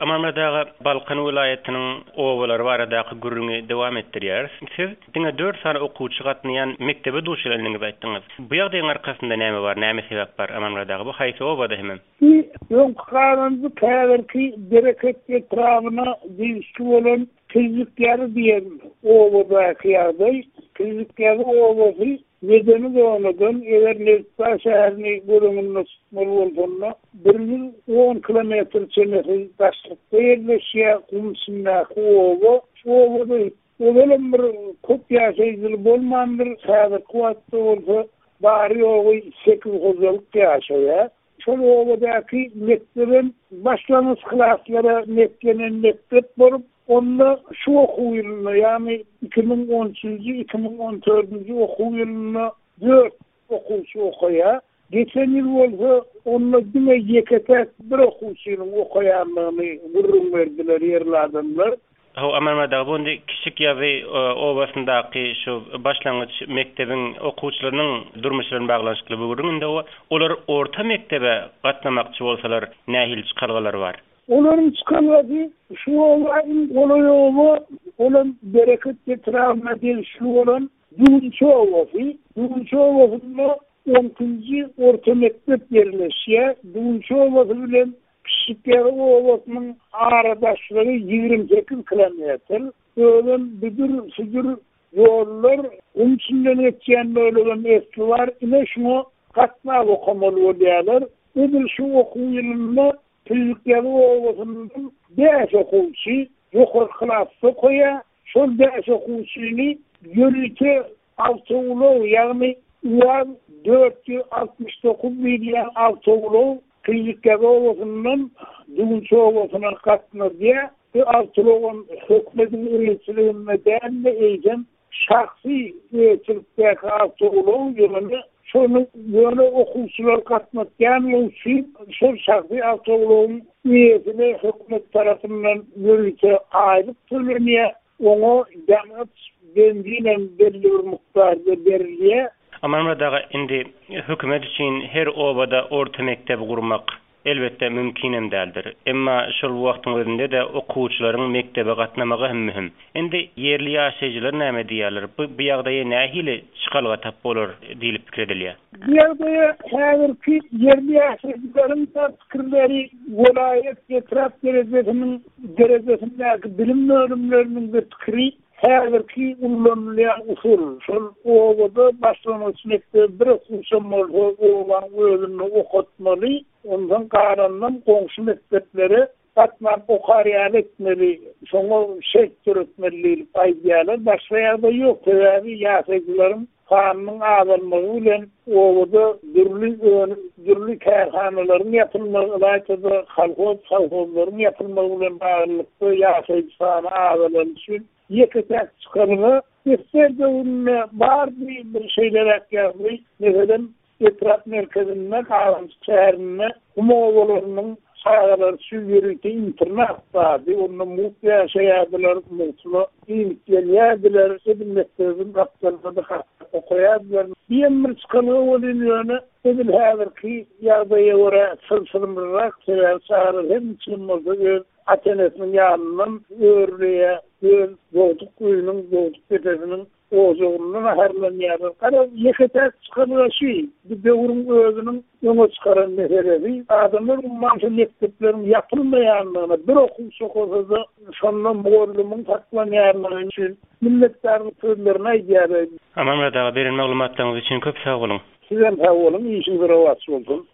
Amarmadaga Balkan vilayetinin owaları baradaqy gürrüňi dowam etdirýär. Siz diňe 4 sany okuwçy gatnaýan mektebe duşylaryňyzy aýtdyňyz. Bu ýagdaýyň arkasynda näme bar, näme sebäp bar Amarmadaga? Bu haýsy owada hemem? Ýok qarandy täzirki bereket etrawyna diýişli bolan tezlikleri diýen owada ýagdaý, tezlikleri owady nedeni doğmadan eğer Nefta şehrini görümünü tutmalı 10 kilometre çenesi taşlıkta yerleşiye kumsunna ova. Ovada ovelem bir kop yaşayıcılı bolmandır. Sadık kuvatlı olsa bari ovu 8 hocalık yaşaya. Şöyle ovadaki mektebin başlangıç klaslara mektenen mektep borup onda şu okul yılına yani 2013-2014 okul yılına 4 okulcu okuya. Geçen yıl olsa onunla yine yeketek bir okulcunun okuyanlığını vurun verdiler yerli adamlar. Amarmadaga bu kiçik ýazy owasyndaky şu başlangıç mektebin okuwçylarynyň durmuşlaryny baglanşykly bugüründe olar orta mektebe gatnamakçy bolsalar nähil çykargalar bar? Onların çıkarladı şu olan bereket etrafına gelişli olan Düğünçü Ovası. Düğünçü Ovası'nda 10. orta mektep yerleşiyor. Düğünçü Ovası bilen Kişikleri Ovası'nın aradaşları 28 kilometre. Öyle büdür yollar, onun içinden geçen böyle eski var. Yine şunu katma okumalı oluyorlar. Ödül şu okul yılında Kişikleri Ovası'nın 5 okulçu yukarı klası koya. Şol 5 okulçunu yürüte Altıoğlu yani 469 milyon Altıoğlu Kıyıkları Ovası'ndan Düğünçü Ovası'na katına diye Altıoğlu'nun hükmetin üretçiliğine değerli eğitim şahsi üretçilikteki Altıoğlu yönünü şunu böyle okulcular katmak yani için şu şahsi Altıoğlu'nun üyesini hükmet tarafından yürüte ayrıp söyleniyor. Onu yanıt benziyle belli bir miktarda veriliyor. Amarmadaga indi hökümet üçin her owada orta mektep gurmak elbette mümkin hem däldir. Emma şol wagtyň özünde de okuwçylaryň mektebe gatnamagy hem mühim. Endi yerli ýaşaýjylar näme diýerler? Bu ýagdaýa nähili çykalga tap bolar diýilip pikir edilýär. Bu ýagdaýa häzirki yerli ýaşaýjylaryň pikirleri vilayet etraf derejesindäki bilim bölümleriniň pikiri häzirki ullanýan usul. Şol owada başlangıç mektep bir okuwçym bolsa owan özüni okutmaly. Ondan qarandan qoňşy mektepleri katmak okaryan etmeli, şoňa şeýt etmeli aýdýarlar. Başga ýerde ýok. Täze ýaşaýjylaryň kanunun azalmagy bilen owada dürli kärhanalaryň ýapylmagy, halkolaryň ýapylmagy bilen baglanykly ýaşaýjy sany azalan üçin yeketek çykarma isterdi bar bir şeyler ýazdy. Mesela etraf merkezinde Kağan şehrinde Umoğlu'nun sağları süvürüte internat vardı. Onun mutlu yaşayadılar, mutlu imtiyadılar, edilmektedir, kaptanında da okuyardılar. Bir emir çıkanı oluyor, edil hazır ki yağdaya uğra sılsılımırak sever sağırır. Hem için oldu, Atenes'in yanından örlüğe, doğduk kuyunun, doğduk petesinin oğuzluğundan aharlanıyorduk. Ama yeketek çıkarılan şey, bir devrin özünün yolu çıkaran meselevi. Adamlar ummansı mekteplerin yapılmayanlığına, bir okul sokuza da sonuna morlumun taklanayanlığın için milletlerin türlerine ihtiyacı. Amarmadaga beren maglumatlaryňyz üçin köp sag bolun. Sizem sag bolun, işiniz rawat bolsun.